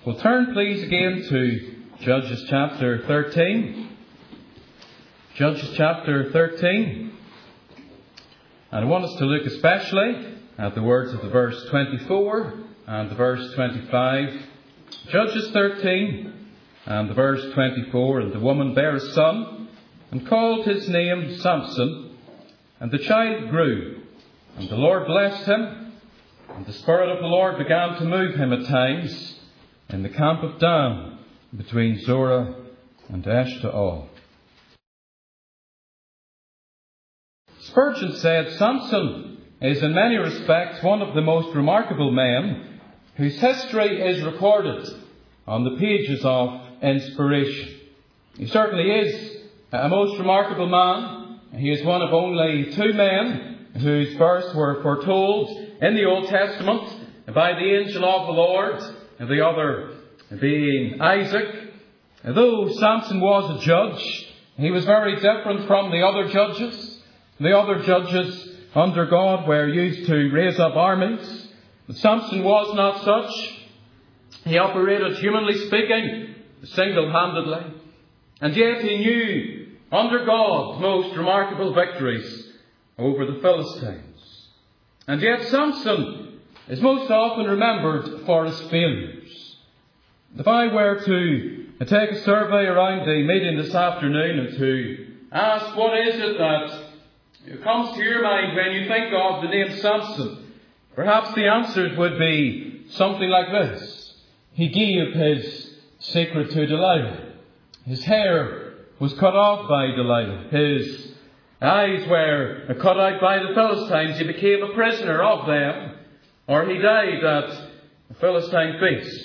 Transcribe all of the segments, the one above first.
Well, turn please again to Judges chapter 13. Judges chapter 13. And I want us to look especially at the words of the verse 24 and the verse 25. Judges 13 and the verse 24. And the woman bare a son, and called his name Samson. And the child grew, and the Lord blessed him. And the Spirit of the Lord began to move him at times in the camp of Dan, between Zorah and Eshtaol. Spurgeon said, Samson is in many respects one of the most remarkable men whose history is recorded on the pages of inspiration. He certainly is a most remarkable man. He is one of only two men whose births were foretold in the Old Testament by the angel of the Lord, the other being Isaac. Though Samson was a judge, he was very different from the other judges. The other judges under God were used to raise up armies, but Samson was not such. He operated, humanly speaking, single-handedly, and yet he knew under God most remarkable victories over the Philistines. And yet Samson is most often remembered for his failures. If I were to take a survey around the meeting this afternoon and to ask what is it that comes to your mind when you think of the name Samson, perhaps the answers would be something like this. He gave his secret to Delilah. His hair was cut off by Delilah. His eyes were cut out by the Philistines. He became a prisoner of them, or he died at a Philistine feast.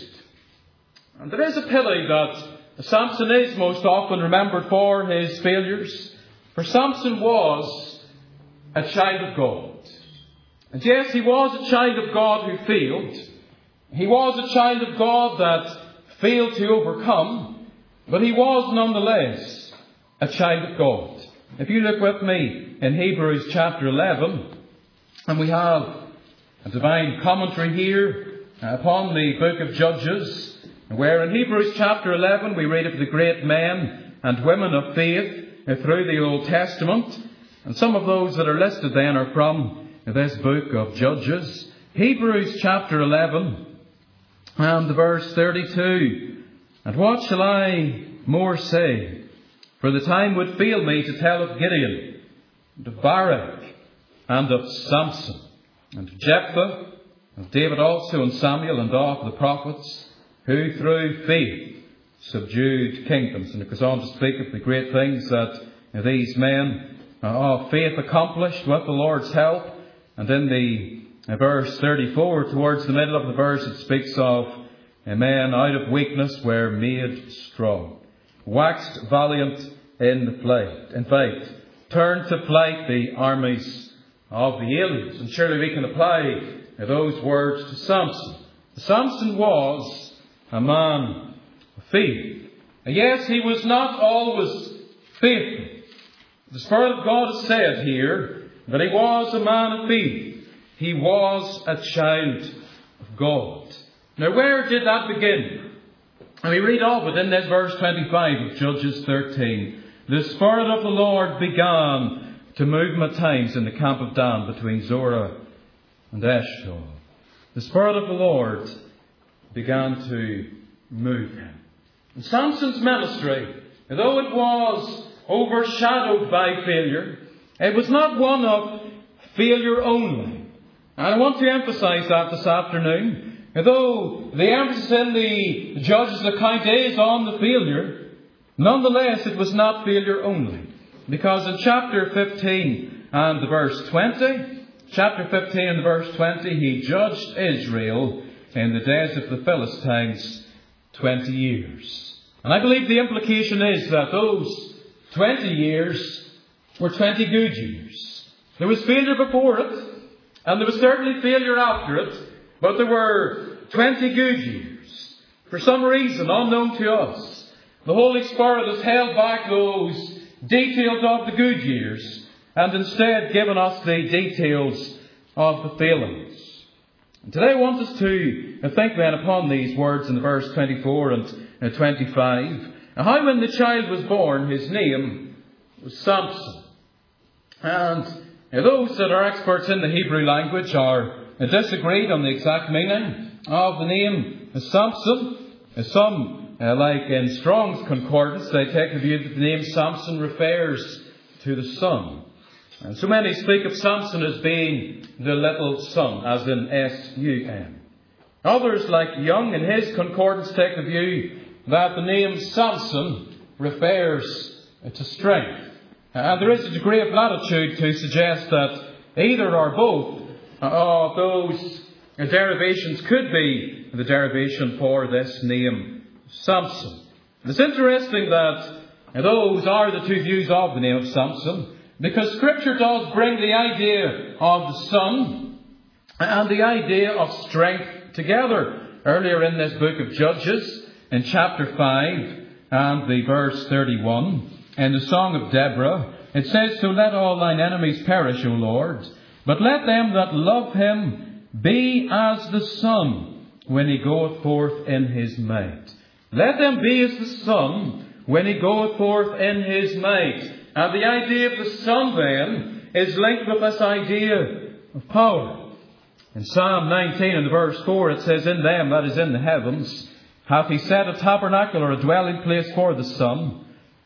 And it is a pity that Samson is most often remembered for his failures, for Samson was a child of God. And yes, he was a child of God who failed. He was a child of God that failed to overcome, but he was nonetheless a child of God. If you look with me in Hebrews chapter 11, and we have a divine commentary here upon the book of Judges, where in Hebrews chapter 11 we read of the great men and women of faith through the Old Testament. And some of those that are listed then are from this book of Judges. Hebrews chapter 11 and the verse 32. And what shall I more say? For the time would fail me to tell of Gideon, and of Barak, and of Samson, and of Jephthah, of David also, and Samuel, and of the prophets, who through faith subdued kingdoms. And it goes on to speak of the great things that these men of faith accomplished with the Lord's help. And in the verse 34, towards the middle of the verse, it speaks of men out of weakness were made strong, waxed valiant in faith, turned to flight the armies of the aliens. And surely we can apply those words to Samson. Samson was a man of faith. Yes, he was not always faithful. The Spirit of God has said here that he was a man of faith. He was a child of God. Now, where did that begin? And we read of it in this verse 25 of Judges 13. The Spirit of the Lord began to move him at times in the camp of Dan between Zorah and Eshtaol. The Spirit of the Lord began to move him. And Samson's ministry, though it was overshadowed by failure, it was not one of failure only. And I want to emphasize that this afternoon. Though the emphasis in the Judges' account is on the failure, nonetheless it was not failure only. Because in chapter 15 and the verse 20, he judged Israel in the days of the Philistines 20 years. And I believe the implication is that those 20 years were 20 good years. There was failure before it, and there was certainly failure after it, but there were 20 good years. For some reason unknown to us, the Holy Spirit has held back those details of the good years and instead given us the details of the failings. And today I want us to think then upon these words in verse 24 and 25. And how when the child was born, his name was Samson. And those that are experts in the Hebrew language are disagreed on the exact meaning of the name Samson. Some, like in Strong's Concordance, they take the view that the name Samson refers to the sun. And so many speak of Samson as being the little son, as in S-U-N. Others, like Young in his concordance, take the view that the name Samson refers to strength. And there is a degree of latitude to suggest that either or both of those derivations could be the derivation for this name Samson. It's interesting that those are the two views of the name of Samson, because Scripture does bring the idea of the sun and the idea of strength together. Earlier in this book of Judges, in chapter 5 and the verse 31, in the Song of Deborah, it says, "So let all thine enemies perish, O Lord, but let them that love him be as the sun when he goeth forth in his might." Let them be as the sun when he goeth forth in his might. And the idea of the sun then is linked with this idea of power. In Psalm 19 and verse 4 it says, "In them, that is in the heavens, hath he set a tabernacle or a dwelling place for the sun,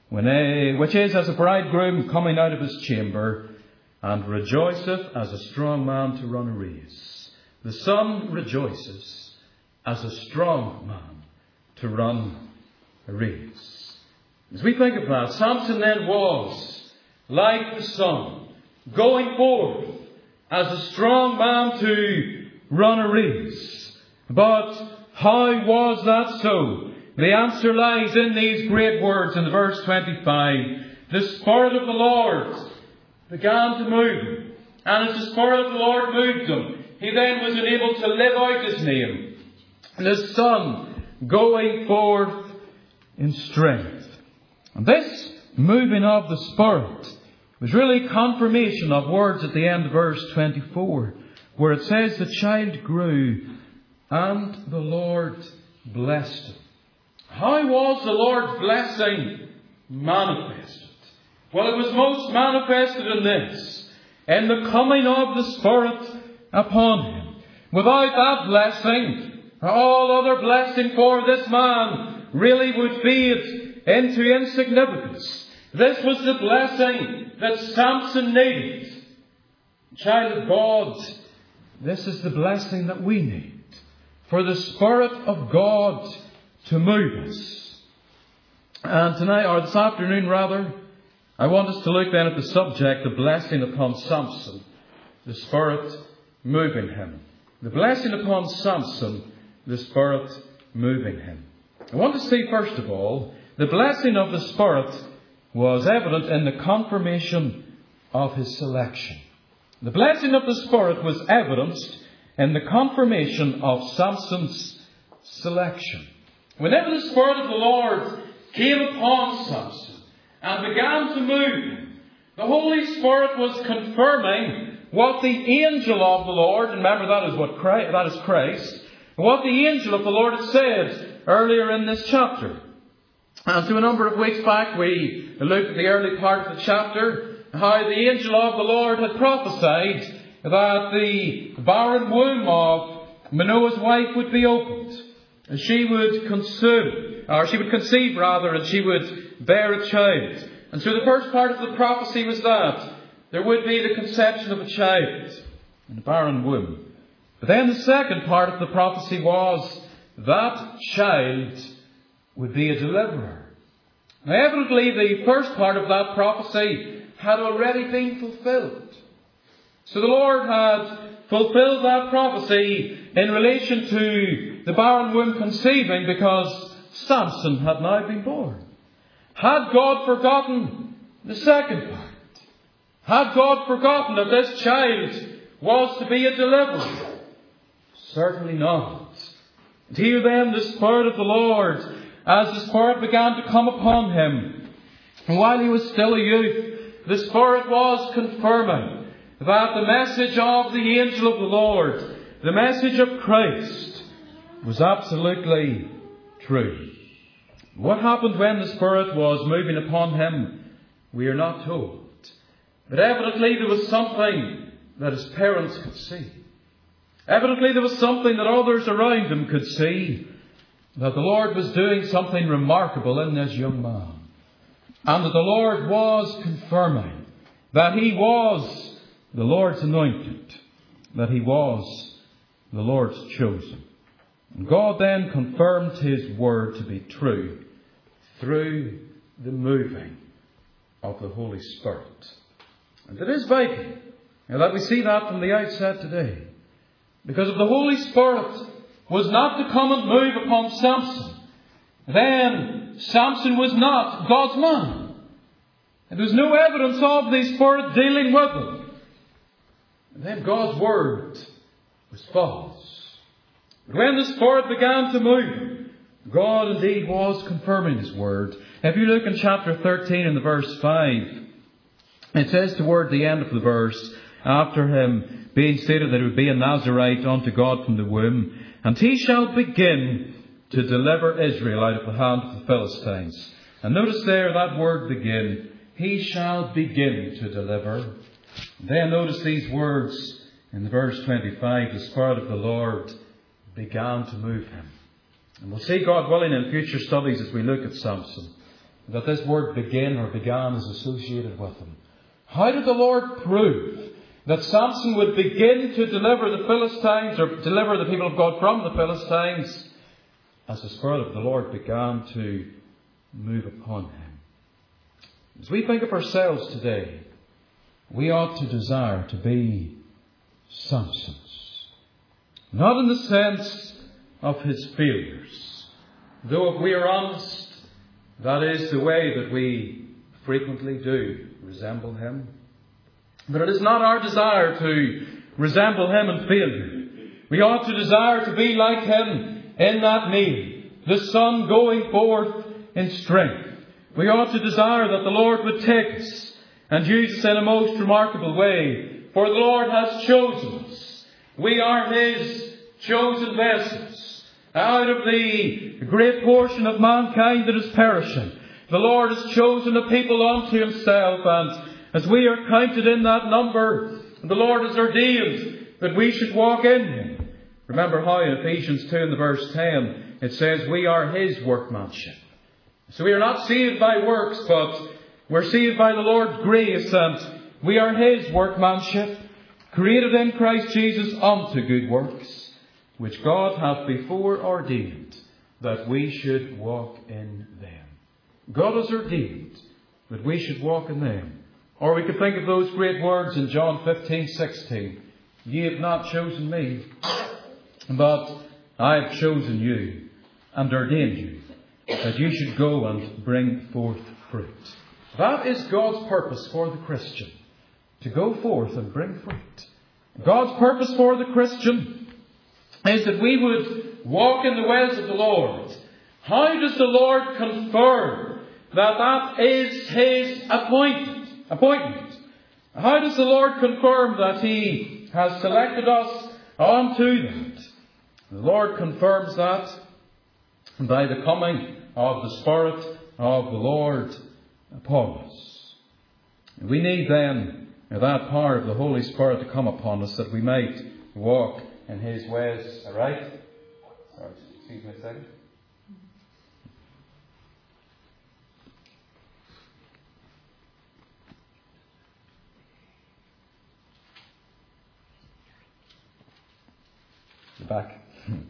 which is as a bridegroom coming out of his chamber, and rejoiceth as a strong man to run a race." The sun rejoices as a strong man to run a race. As we think of that, Samson then was like the sun, going forth as a strong man to run a race. But how was that so? The answer lies in these great words in verse 25. The Spirit of the Lord began to move him. And as the Spirit of the Lord moved him, he then was enabled to live out his name. The sun going forth in strength. And this moving of the Spirit was really confirmation of words at the end of verse 24, where it says, "The child grew, and the Lord blessed him." How was the Lord's blessing manifested? Well, it was most manifested in this, in the coming of the Spirit upon him. Without that blessing, all other blessing for this man really would fade into insignificance. This was the blessing that Samson needed. Child of God, this is the blessing that we need, for the Spirit of God to move us. And tonight, or this afternoon rather, I want us to look then at the subject, the blessing upon Samson, the Spirit moving him. The blessing upon Samson, the Spirit moving him. I want to see first of all, the blessing of the Spirit was evident in the confirmation of his selection. The blessing of the Spirit was evidenced in the confirmation of Samson's selection. Whenever the Spirit of the Lord came upon Samson and began to move him, the Holy Spirit was confirming what the angel of the Lord, and remember that is Christ, what the angel of the Lord had said earlier in this chapter. And so a number of weeks back we looked at the early part of the chapter, how the angel of the Lord had prophesied that the barren womb of Manoah's wife would be opened. And she would conceive, and she would bear a child. And so the first part of the prophecy was that there would be the conception of a child in a barren womb. But then the second part of the prophecy was that child would be a deliverer. Now evidently the first part of that prophecy had already been fulfilled. So the Lord had fulfilled that prophecy in relation to the barren womb conceiving, because Samson had now been born. Had God forgotten the second part? Had God forgotten that this child was to be a deliverer? Certainly not. And here then the Spirit of the Lord, as the Spirit began to come upon him, and while he was still a youth, the Spirit was confirming that the message of the angel of the Lord the message of Christ was absolutely true. What happened when the Spirit was moving upon him, we are not told. But evidently there was something that his parents could see. Evidently there was something that others around him could see, that the Lord was doing something remarkable in this young man. And that the Lord was confirming that he was the Lord's anointed, that he was the Lord's chosen. And God then confirmed his word to be true through the moving of the Holy Spirit. And it is vital that we see that from the outset today. Because if the Holy Spirit was not to come and move upon Samson, then Samson was not God's man. And there was no evidence of the Spirit dealing with him. And then God's word was false. But when the Spirit began to move, God indeed was confirming his word. If you look in chapter 13 in the verse 5, it says toward the end of the verse, after him being stated that he would be a Nazarite unto God from the womb, and he shall begin to deliver Israel out of the hand of the Philistines. And notice there that word begin. He shall begin to deliver. Then notice these words in the verse 25. The Spirit of the Lord began to move him. And we'll see, God willing, in future studies as we look at Samson, that this word begin or began is associated with him. How did the Lord prove that Samson would begin to deliver the Philistines, or deliver the people of God from the Philistines, as the Spirit of the Lord began to move upon him? As we think of ourselves today, we ought to desire to be Samsons. Not in the sense of his failures, though if we are honest, that is the way that we frequently do resemble him. But it is not our desire to resemble him in failure. We ought to desire to be like him in that need, the sun going forth in strength. We ought to desire that the Lord would take us and use us in a most remarkable way. For the Lord has chosen us. We are his chosen vessels. Out of the great portion of mankind that is perishing, the Lord has chosen a people unto himself, and as we are counted in that number, the Lord has ordained that we should walk in him. Remember how in Ephesians 2 in the verse 10 it says we are his workmanship. So we are not saved by works, but we're saved by the Lord's grace, and we are his workmanship, created in Christ Jesus unto good works, which God hath before ordained that we should walk in them. God has ordained that we should walk in them. Or we could think of those great words in John 15:16. Ye have not chosen me, but I have chosen you and ordained you, that you should go and bring forth fruit. That is God's purpose for the Christian, to go forth and bring fruit. God's purpose for the Christian is that we would walk in the ways of the Lord. How does the Lord confirm that that is his appointment? How does the Lord confirm that he has selected us unto that? The Lord confirms that by the coming of the Spirit of the Lord upon us. We need then that power of the Holy Spirit to come upon us that we might walk in his ways. Alright? Sorry, excuse me a second. Back.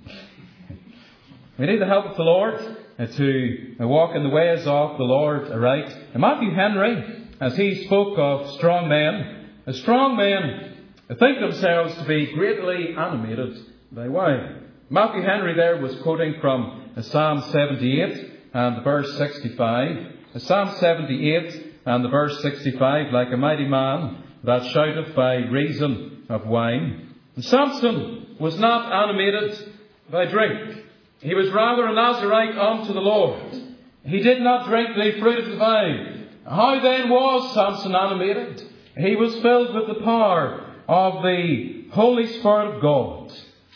We need the help of the Lord to walk in the ways of the Lord aright. And Matthew Henry, as he spoke of strong men think themselves to be greatly animated by wine. Matthew Henry there was quoting from Psalm 78 and the verse 65. Psalm 78 and the verse 65, like a mighty man that shouteth by reason of wine. And Samson was not animated by drink. He was rather a Nazarite unto the Lord. He did not drink the fruit of the vine. How then was Samson animated? He was filled with the power of the Holy Spirit of God.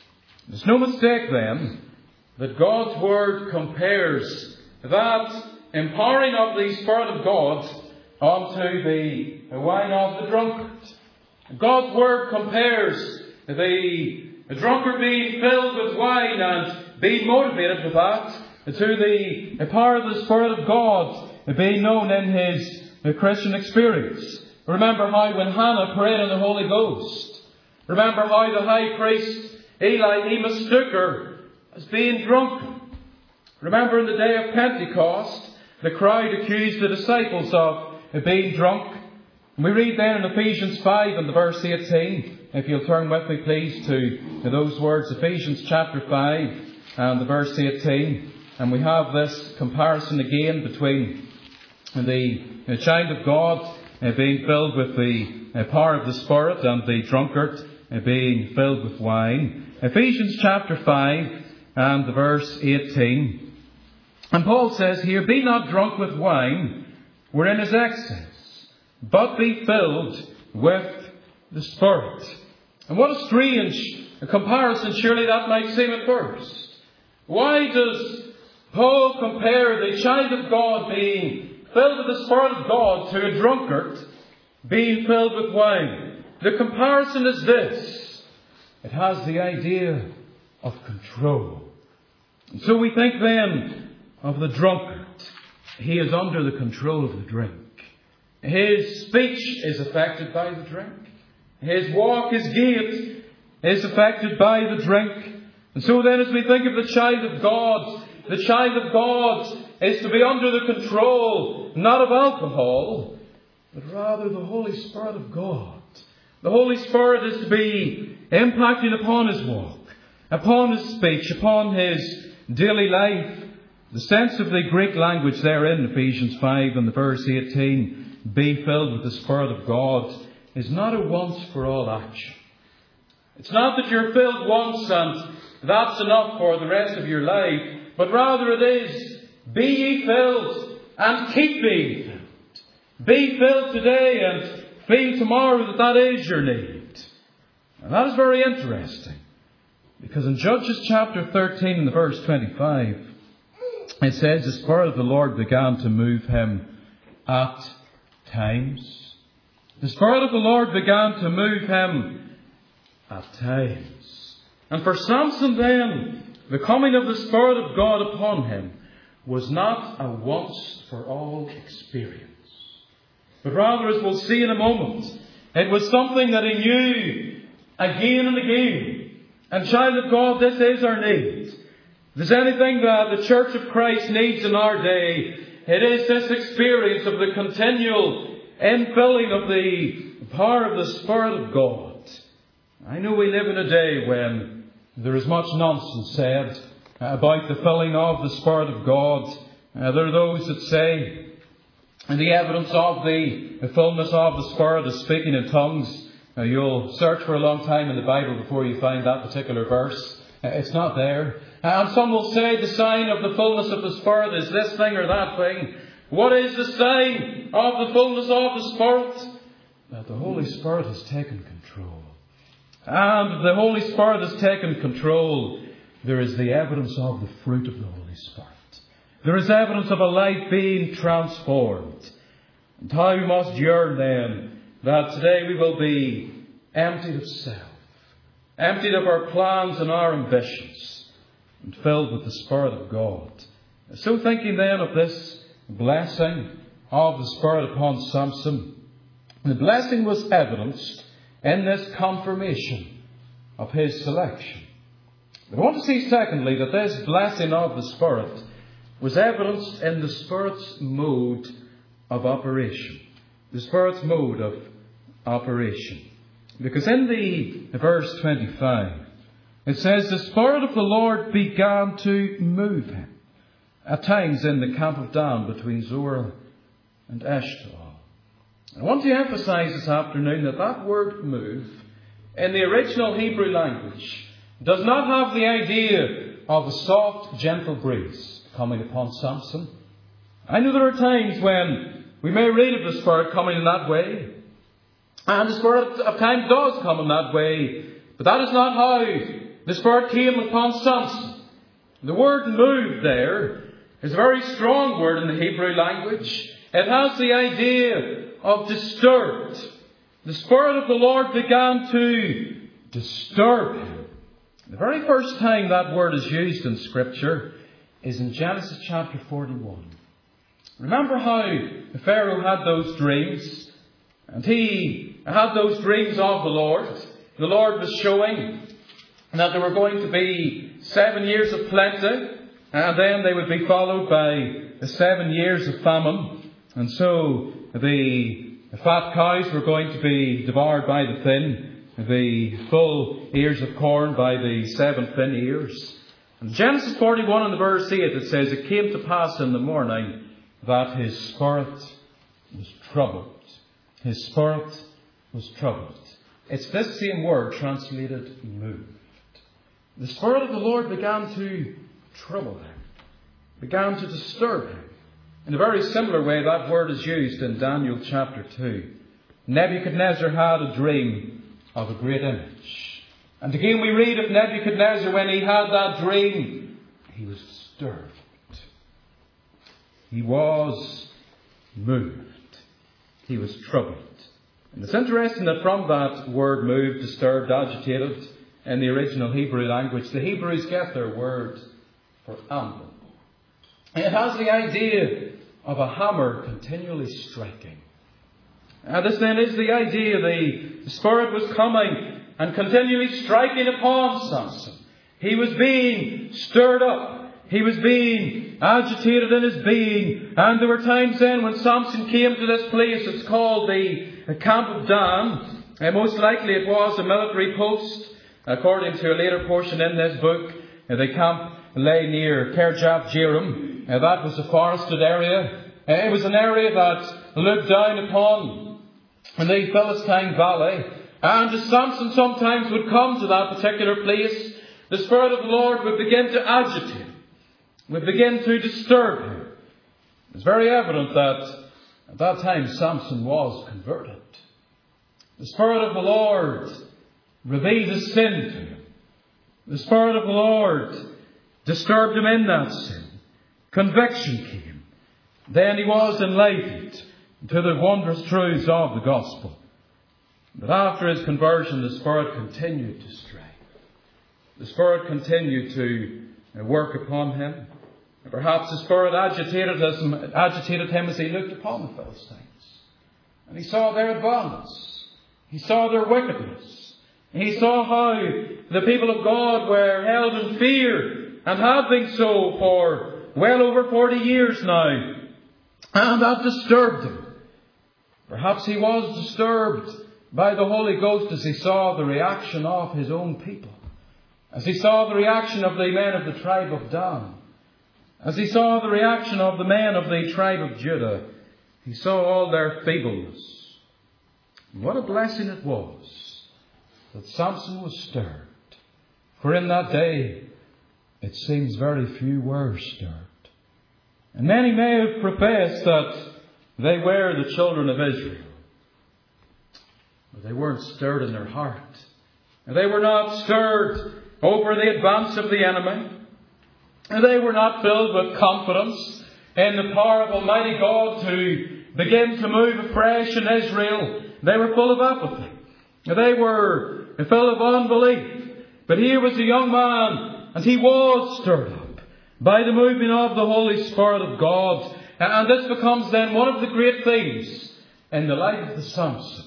There's no mistake then that God's Word compares that empowering of the Spirit of God unto the wine of the drunkard. God's Word compares the drunkard being filled with wine and being motivated with that to the power of the Spirit of God being known in his Christian experience. Remember how when Hannah prayed in the Holy Ghost, remember how the high priest Eli, he mistook her as being drunken. Remember in the day of Pentecost, the crowd accused the disciples of being drunk. And we read then in Ephesians 5 and the verse 18, if you'll turn with me please to those words, Ephesians chapter 5 and the verse 18. And we have this comparison again between the child of God being filled with the power of the Spirit and the drunkard being filled with wine. Ephesians chapter 5 and the verse 18. And Paul says here, "Be not drunk with wine, wherein is excess, but be filled with the Spirit." And what a strange comparison surely that might seem at first. Why does Paul compare the child of God being filled with the Spirit of God to a drunkard being filled with wine? The comparison is this. It has the idea of control. And so we think then of the drunkard. He is under the control of the drink. His speech is affected by the drink. His walk, his gait is affected by the drink. And so then as we think of the child of God is to be under the control not of alcohol, but rather the Holy Spirit of God. The Holy Spirit is to be impacting upon his walk, upon his speech, upon his daily life. The sense of the Greek language there in Ephesians 5 and the verse 18, "Be filled with the Spirit of God," is not a once for all action. It's not that you're filled once and that's enough for the rest of your life, but rather it is, be ye filled and keep being filled. Be filled today and feel tomorrow that that is your need. And that is very interesting, because in Judges chapter 13 and the verse 25, it says, "The Spirit of the Lord began to move him at times." The Spirit of the Lord began to move him at times. And for Samson then, the coming of the Spirit of God upon him was not a once-for-all experience. But rather, as we'll see in a moment, it was something that he knew again and again. And child of God, this is our need. If there's anything that the Church of Christ needs in our day, it is this experience of the continual infilling of the power of the Spirit of God. I know we live in a day when there is much nonsense said about the filling of the Spirit of God. There are those that say, and the evidence of the fullness of the Spirit is speaking in tongues. You'll search for a long time in the Bible before you find that particular verse. It's not there. And some will say the sign of the fullness of the Spirit is this thing or that thing. What is the sign of the fullness of the Spirit? That the Holy Spirit has taken control. And if the Holy Spirit has taken control, there is the evidence of the fruit of the Holy Spirit. There is evidence of a life being transformed. And how we must yearn then that today we will be emptied of self, emptied of our plans and our ambitions, and filled with the Spirit of God. So thinking then of this blessing of the Spirit upon Samson, the blessing was evidenced in this confirmation of his selection. We want to see secondly that this blessing of the Spirit was evidenced in the Spirit's mode of operation. The Spirit's mode of operation. Because in the verse 25, it says, "The Spirit of the Lord began to move him at times in the camp of Dan between Zorah and Eshtaol." I want to emphasize this afternoon that that word move in the original Hebrew language does not have the idea of a soft, gentle breeze coming upon Samson. I know there are times when we may read of the Spirit coming in that way, and the Spirit of times does come in that way, but that is not how the Spirit came upon Samson. The word moved there is a very strong word in the Hebrew language. It has the idea of disturbed. The Spirit of the Lord began to disturb him. The very first time that word is used in Scripture is in Genesis chapter 41. Remember how Pharaoh had those dreams? And he had those dreams of the Lord. The Lord was showing that there were going to be 7 years of plenty, and then they would be followed by 7 years of famine. And so the fat cows were going to be devoured by the thin, the full ears of corn by the 7 thin ears. In Genesis 41 and verse 8 it says, "It came to pass in the morning that his spirit was troubled." His spirit was troubled. It's this same word translated moved. The Spirit of the Lord began to trouble him, began to disturb him. In a very similar way, that word is used in Daniel chapter 2. Nebuchadnezzar had a dream of a great image. And again we read of Nebuchadnezzar, when he had that dream, he was disturbed. He was moved. He was troubled. And it's interesting that from that word moved, disturbed, agitated, in the original Hebrew language, the Hebrews get their word for anvil. And it has the idea of a hammer continually striking. This then is the idea. The Spirit was coming and continually striking upon Samson. He was being stirred up. He was being agitated in his being. And there were times then when Samson came to this place. It's called the Camp of Dan. And most likely it was a military post. According to a later portion in this book, the camp lay near Kirjath Jearim. That was a forested area. It was an area that looked down upon the Philistine valley. And as Samson sometimes would come to that particular place, the Spirit of the Lord would begin to agitate him, would begin to disturb him. It's very evident that at that time Samson was converted. The Spirit of the Lord revealed his sin to him. The Spirit of the Lord disturbed him in that sin. Conviction came. Then he was enlightened to the wondrous truths of the gospel. But after his conversion, the Spirit continued to stray. The Spirit continued to work upon him. Perhaps the Spirit agitated him as he looked upon the Philistines. And he saw their advance. He saw their wickedness. He saw how the people of God were held in fear and have been so for well over 40 years now. And that disturbed him. Perhaps he was disturbed by the Holy Ghost as he saw the reaction of his own people. As he saw the reaction of the men of the tribe of Dan. As he saw the reaction of the men of the tribe of Judah. He saw all their feebleness. And what a blessing it was that Samson was stirred. For in that day, it seems very few were stirred. And many may have professed that they were the children of Israel. But they weren't stirred in their heart. And they were not stirred over the advance of the enemy. And they were not filled with confidence in the power of Almighty God to begin to move afresh in Israel. They were full of apathy. They were full of unbelief. But here was a young man, and he was stirred up by the moving of the Holy Spirit of God. And this becomes then one of the great things in the life of Samson.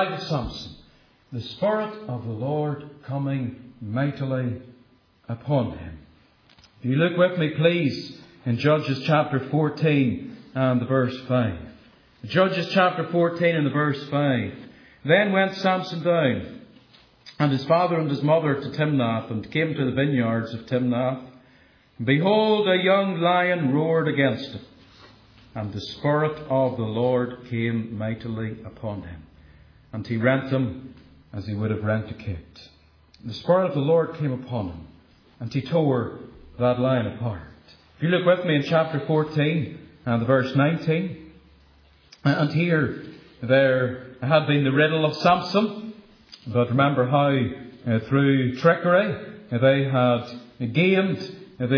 The Spirit of the Lord coming mightily upon him. If you look with me, please, in Judges chapter 14 and the verse 5. Judges chapter 14 and the verse 5. Then went Samson down, and his father and his mother to Timnath, and came to the vineyards of Timnath. And behold, a young lion roared against him, and the Spirit of the Lord came mightily upon him, and he rent him as he would have rent a kid. The Spirit of the Lord came upon him, and he tore that lion apart. If you look with me in chapter 14 and the verse 19, and here there had been the riddle of Samson. But remember how through trickery, they had gained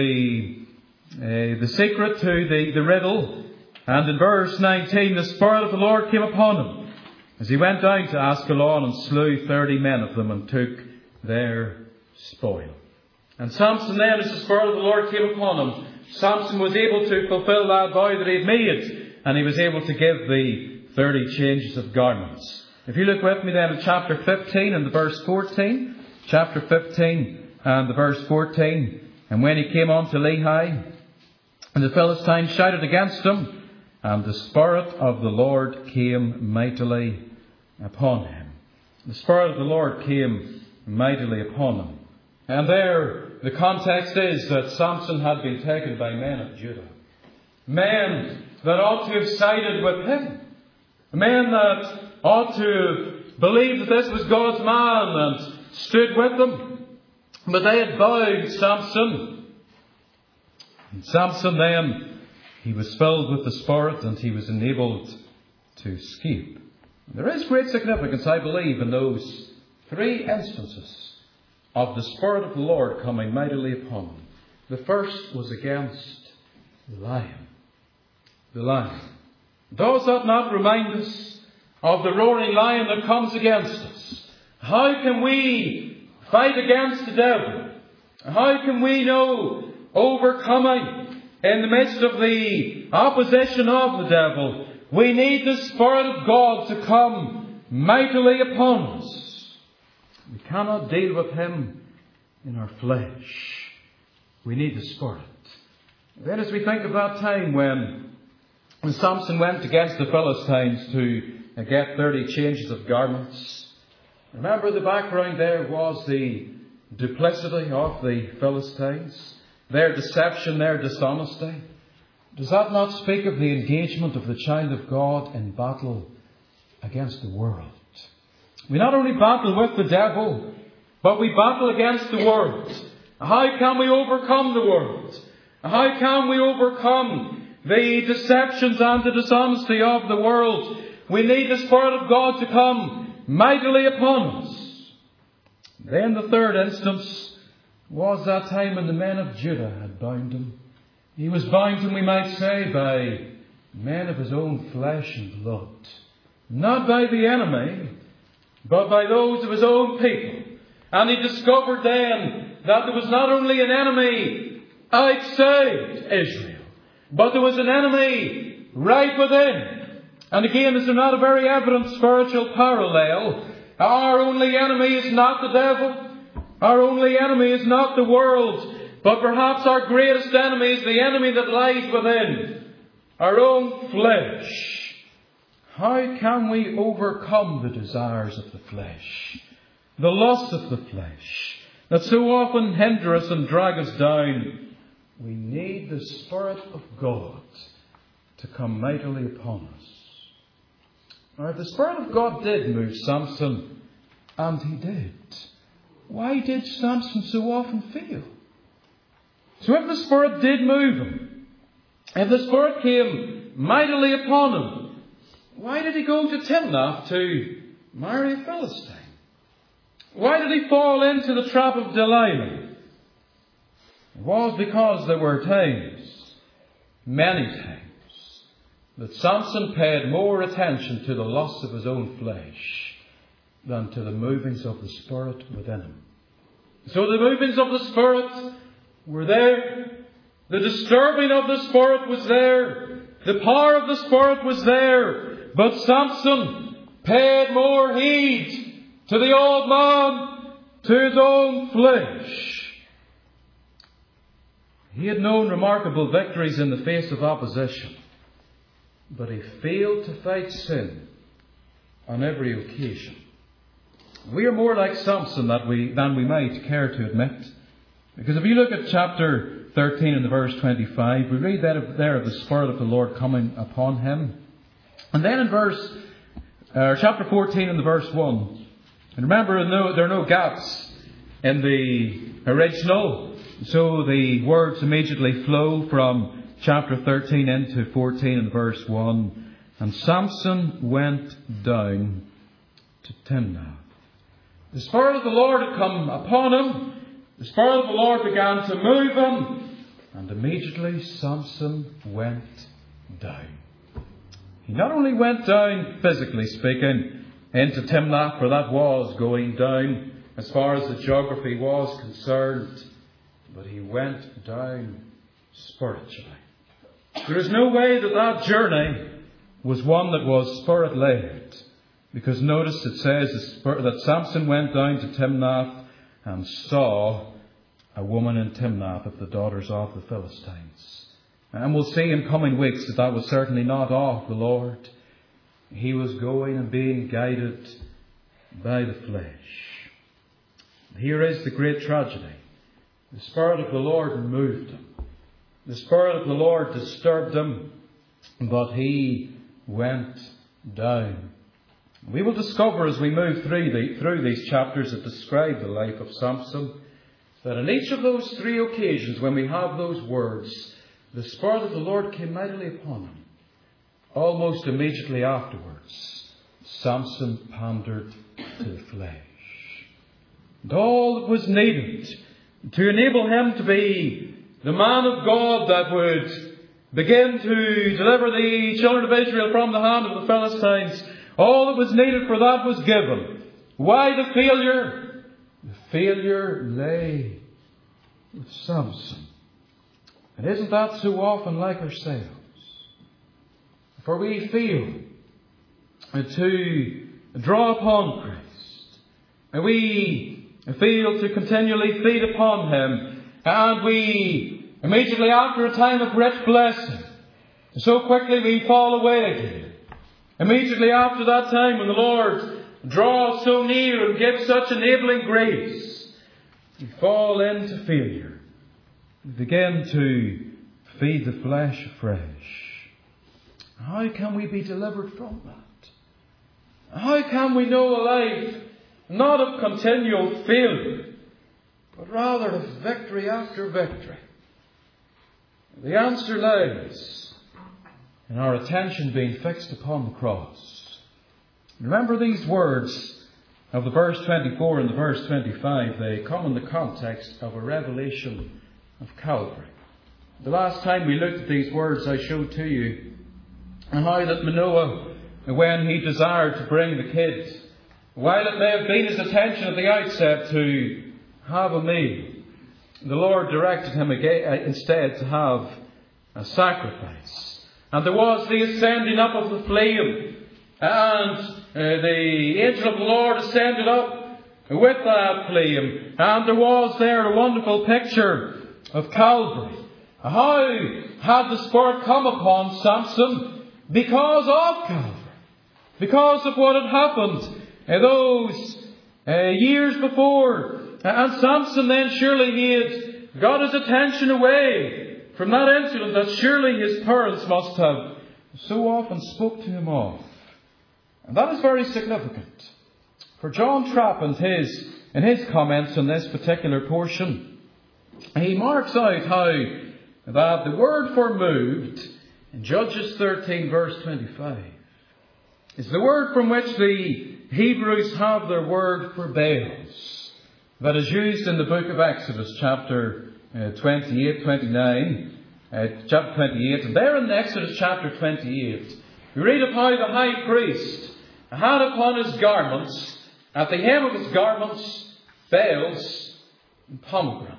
the secret to the riddle. And in verse 19, the Spirit of the Lord came upon him as he went down to Ascalon and slew 30 men of them and took their spoil. And Samson then, as the Spirit of the Lord came upon him, Samson was able to fulfill that vow that he had made, and he was able to give the 30 changes of garments. If you look with me then at chapter 15 and the verse 14, chapter 15 and the verse 14, and when he came on to Lehi, and the Philistines shouted against him, and the Spirit of the Lord came mightily upon him. The Spirit of the Lord came mightily upon him. And there, the context is that Samson had been taken by men of Judah. Men that ought to have sided with him. Men that ought to believe that this was God's man and stood with them. But they had bowed Samson. And Samson then, he was filled with the Spirit and he was enabled to escape. There is great significance, I believe, in those 3 instances of the Spirit of the Lord coming mightily upon him. The first was against the lion. The lion. Does that not remind us of the roaring lion that comes against us? How can we fight against the devil? How can we know overcoming in the midst of the opposition of the devil? We need the Spirit of God to come mightily upon us. We cannot deal with him in our flesh. We need the Spirit. Then as we think of that time when Samson went against the Philistines to get 30 changes of garments, remember the background there was the duplicity of the Philistines, their deception, their dishonesty. Does that not speak of the engagement of the child of God in battle against the world? We not only battle with the devil, but we battle against the world. How can we overcome the world? How can we overcome the deceptions and the dishonesty of the world? We need the Spirit of God to come mightily upon us. Then the third instance was that time when the men of Judah had bound him. He was bound him, we might say, by men of his own flesh and blood. Not by the enemy, but by those of his own people. And he discovered then that there was not only an enemy outside Israel, but there was an enemy right within. And again, is there not a very evident spiritual parallel? Our only enemy is not the devil. Our only enemy is not the world. But perhaps our greatest enemy is the enemy that lies within. Our own flesh. How can we overcome the desires of the flesh? The lusts of the flesh that so often hinder us and drag us down. We need the Spirit of God to come mightily upon us. Now, the Spirit of God did move Samson, and he did. Why did Samson so often fail? So if the Spirit did move him, if the Spirit came mightily upon him, why did he go to Timnath to marry a Philistine? Why did he fall into the trap of Delilah? It was because there were times, many times, that Samson paid more attention to the lusts of his own flesh than to the movings of the Spirit within him. So the movings of the Spirit were there. The disturbing of the Spirit was there. The power of the Spirit was there. But Samson paid more heed to the old man, to his own flesh. He had known remarkable victories in the face of opposition, but he failed to fight sin on every occasion. We are more like Samson than we might care to admit. Because if you look at chapter 13 and the verse 25, we read that there of the Spirit of the Lord coming upon him. And then in chapter 14 and the verse 1, and remember there are no gaps in the original, so the words immediately flow from chapter 13 into 14 and verse 1. And Samson went down to Timnath. The Spirit of the Lord had come upon him, the Spirit of the Lord began to move him, and immediately Samson went down. He not only went down, physically speaking, into Timnath, for that was going down as far as the geography was concerned, but he went down spiritually. There is no way that that journey was one that was Spirit-led, because notice it says that Samson went down to Timnath and saw a woman in Timnath of the daughters of the Philistines. And we'll see in coming weeks that that was certainly not of the Lord. He was going and being guided by the flesh. Here is the great tragedy. The Spirit of the Lord moved him. The Spirit of the Lord disturbed him, but he went down. We will discover as we move through these chapters that describe the life of Samson, that in each of those three occasions when we have those words, the Spirit of the Lord came mightily upon him. Almost immediately afterwards, Samson pandered to the flesh. And all that was needed to enable him to be the man of God that would begin to deliver the children of Israel from the hand of the Philistines, all that was needed for that was given. Why the failure? The failure lay with Samson. And isn't that so often like ourselves? For we fail to draw upon Christ, and we fail to continually feed upon Him, and we immediately after a time of rich blessing, so quickly we fall away again. Immediately after that time when the Lord draws so near and gives such enabling grace, we fall into failure. We begin to feed the flesh afresh. How can we be delivered from that? How can we know a life not of continual failure, but rather of victory after victory? The answer lies in our attention being fixed upon the cross. Remember these words of the verse 24 and the verse 25. They come in the context of a revelation of Calvary. The last time we looked at these words, I showed to you how that Manoah, when he desired to bring the kid, while it may have been his intention at the outset to have a meal, the Lord directed him instead to have a sacrifice. And there was the ascending up of the flame, and the angel of the Lord ascended up with that flame, and there was there a wonderful picture of Calvary. How had the Spirit come upon Samson? Because of Calvary. Because of what had happened those years before. And Samson then, surely he had got his attention away from that incident that surely his parents must have so often spoke to him of. And that is very significant. For John Trapp in his comments on this particular portion, he marks out how that the word for moved in Judges 13 verse 25 is the word from which the Hebrews have their word for Baals, that is used in the book of Exodus chapter 28, 29, chapter 28. And there in Exodus chapter 28, we read of how the high priest had upon his garments, at the hem of his garments, Baals and pomegranates.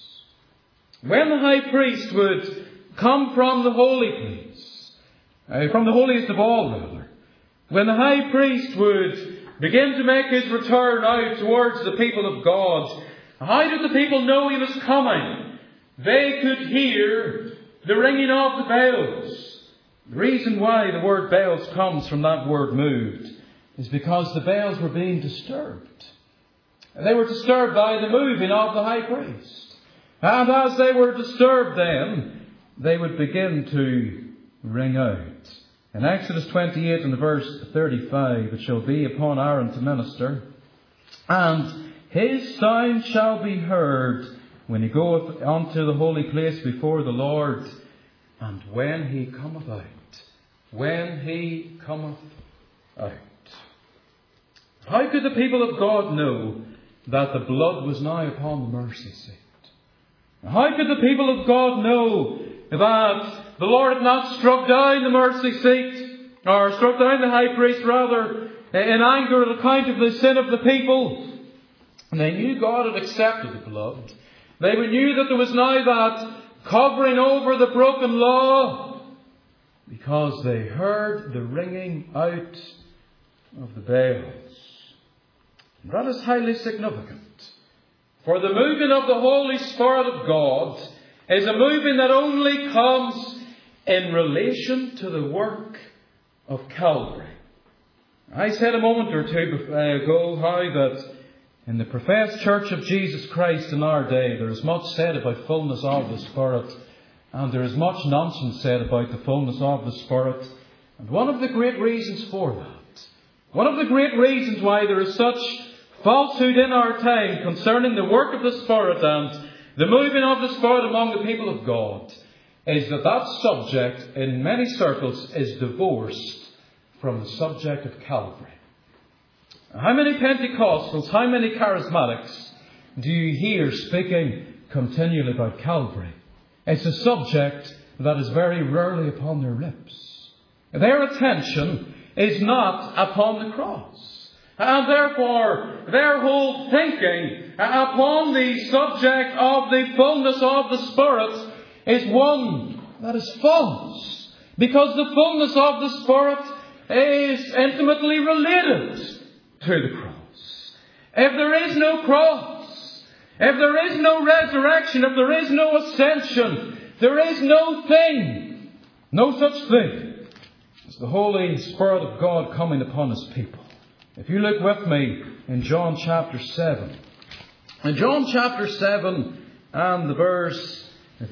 When the high priest would come from the holy place, from the holiest of all rather, when the high priest would begin to make his return out towards the people of God, how did the people know he was coming? They could hear the ringing of the bells. The reason why the word bells comes from that word moved is because the bells were being disturbed. They were disturbed by the moving of the high priest. And as they were disturbed then, they would begin to ring out. In Exodus 28 and the verse 35, it shall be upon Aaron to minister, and his sound shall be heard when he goeth unto the holy place before the Lord, and when he cometh out. When he cometh out. How could the people of God know that the blood was now upon the mercy seat. How could the people of God know that the Lord had not struck down the mercy seat, or struck down the high priest rather, in anger on account of the sin of the people? And they knew God had accepted the blood. They knew that there was now that covering over the broken law, because they heard the ringing out of the bells. And that is highly significant. For the moving of the Holy Spirit of God is a moving that only comes in relation to the work of Calvary. I said a moment or two ago how that in the professed Church of Jesus Christ in our day there is much said about fullness of the Spirit, and there is much nonsense said about the fullness of the Spirit. And one of the great reasons for that, one of the great reasons why there is such falsehood in our time concerning the work of the Spirit and the moving of the Spirit among the people of God, is that that subject in many circles is divorced from the subject of Calvary. How many Pentecostals, how many charismatics do you hear speaking continually about Calvary? It's a subject that is very rarely upon their lips. Their attention is not upon the cross. And therefore, their whole thinking upon the subject of the fullness of the Spirit is one that is false. Because the fullness of the Spirit is intimately related to the cross. If there is no cross, if there is no resurrection, if there is no ascension, there is no thing, no such thing as the Holy Spirit of God coming upon His people. If you look with me in John chapter 7. In John chapter 7 and the verse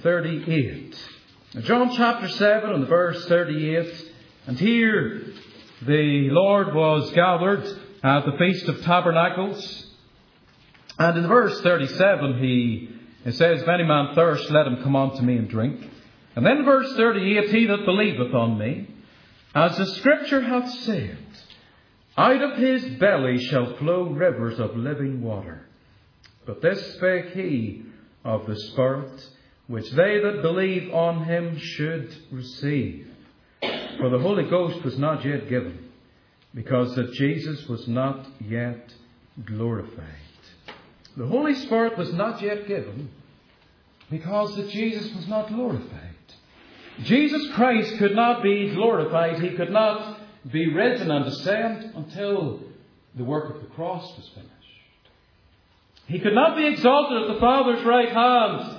38. In John chapter 7 and the verse 38. And here the Lord was gathered at the Feast of Tabernacles. And in verse 37 he says, "If any man thirst, let him come unto me and drink." And then in verse 38, "He that believeth on me, as the Scripture hath said, out of his belly shall flow rivers of living water. But this spake he of the Spirit, which they that believe on him should receive. For the Holy Ghost was not yet given, because that Jesus was not yet glorified." The Holy Spirit was not yet given because that Jesus was not glorified. Jesus Christ could not be glorified. He could not be risen and ascend until the work of the cross was finished. He could not be exalted at the Father's right hand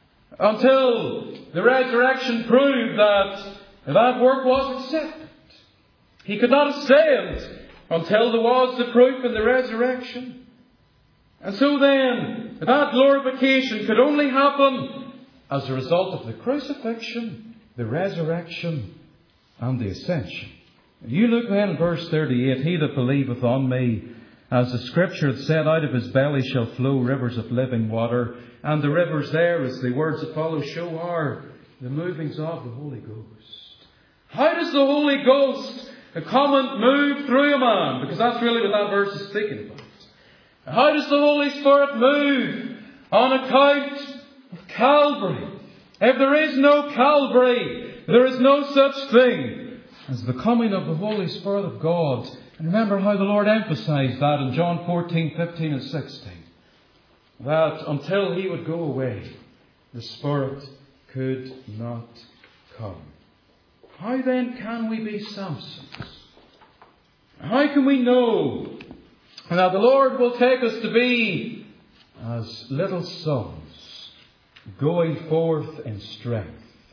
until the resurrection proved that that work was accepted. He could not ascend until there was the proof in the resurrection. And so then, that glorification could only happen as a result of the crucifixion, the resurrection, and the ascension. You look then at verse 38, "He that believeth on me, as the Scripture hath said, out of his belly shall flow rivers of living water." And the rivers there, as the words that follow show, are the movings of the Holy Ghost. How does the Holy Ghost come and move through a man? Because that's really what that verse is speaking about. How does the Holy Spirit move on account of Calvary? If there is no Calvary, there is no such thing as the coming of the Holy Spirit of God. And remember how the Lord emphasized that in John 14, 15 and 16. That until He would go away, the Spirit could not come. How then can we be Samsons? How can we know that the Lord will take us to be as little sons, going forth in strength?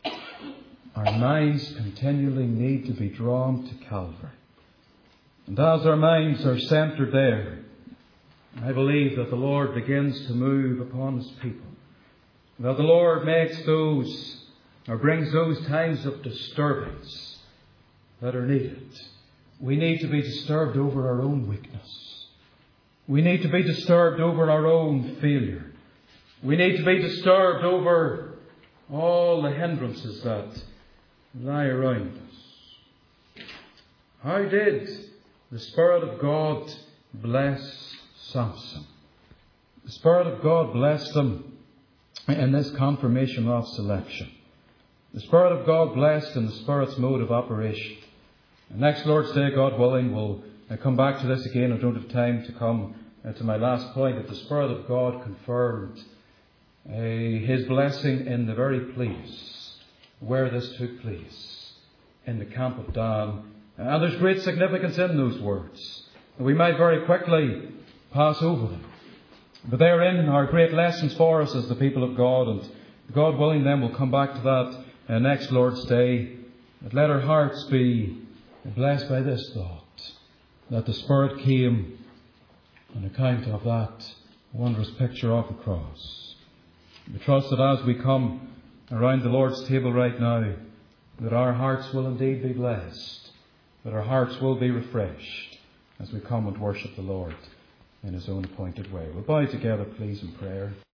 Our minds continually need to be drawn to Calvary. And as our minds are centred there, I believe that the Lord begins to move upon His people. That the Lord makes those, or brings those times of disturbance that are needed. We need to be disturbed over our own weakness. We need to be disturbed over our own failure. We need to be disturbed over all the hindrances that lie around us. How did the Spirit of God bless Samson? The Spirit of God blessed them in this confirmation of selection. The Spirit of God blessed in the Spirit's mode of operation. And next Lord's Day, God willing, we'll come back to this again. I don't have time to come to my last point, that the Spirit of God confirmed His blessing in the very place where this took place, in the camp of Dan. And there's great significance in those words. We might very quickly pass over them. But therein are great lessons for us as the people of God. And God willing, then we'll come back to that next Lord's Day. But let our hearts be blessed by this thought, that the Spirit came on account of that wondrous picture of the cross. We trust that as we come around the Lord's table right now, that our hearts will indeed be blessed, that our hearts will be refreshed as we come and worship the Lord in His own appointed way. We'll bow together, please, in prayer.